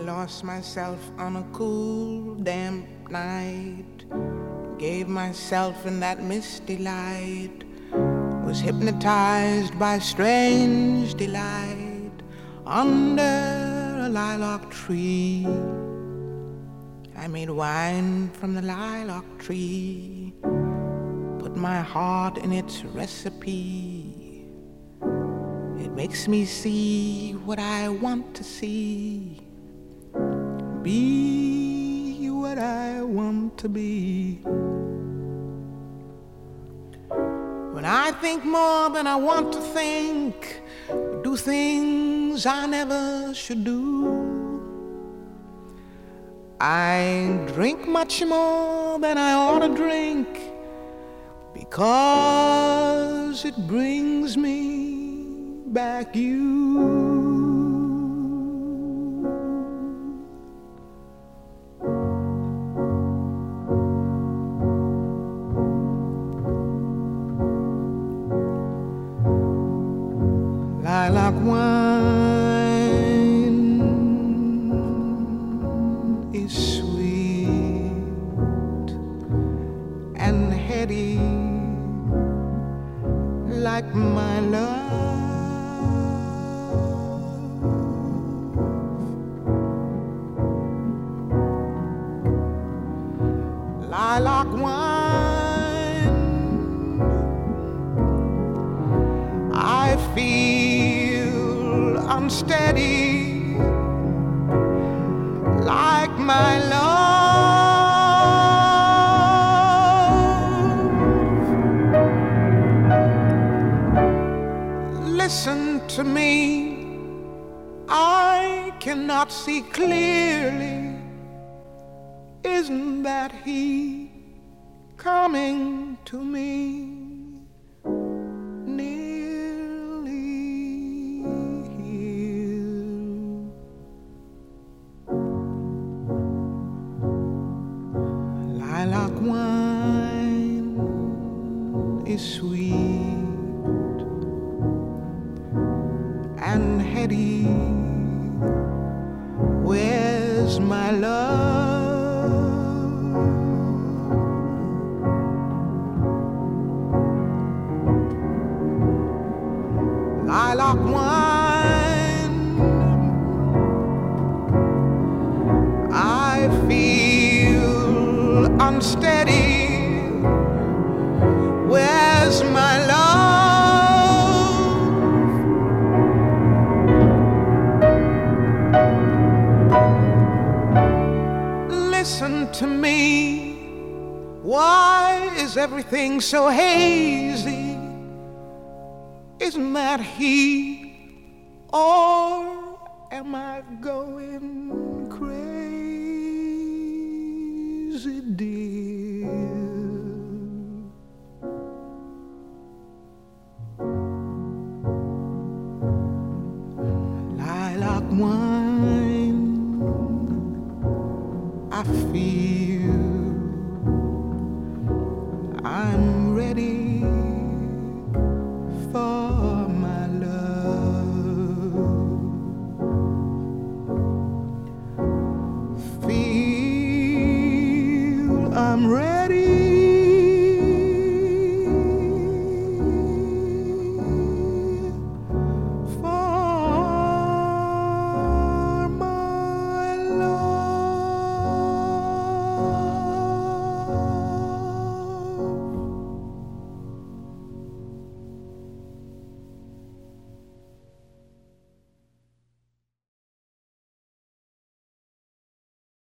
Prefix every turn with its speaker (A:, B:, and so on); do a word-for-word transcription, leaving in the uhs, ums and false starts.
A: lost myself on a cool, damp night. Gave myself in that misty light. Was hypnotized by strange delight under a lilac tree. I made wine from the lilac tree, put my heart in its recipe. It makes me see what I want to see, be what I want to be. When I think more than I want to think, do things I never should do. I drink much more than I ought to drink, because it brings me back you. Lilac wine is sweet and heady like my love. Lilac wine, I feel unsteady like my love. Listen to me, I cannot see clearly. Isn't that he coming to me? Lilac wine is sweet and heady. Where's my love? Lilac wine, I feel unsteady. Where's my love? Listen to me, why is everything so hazy? Isn't that he, or am I going crazy, dear? Lilac wine, I feel I'm ready for my love. Feel I'm ready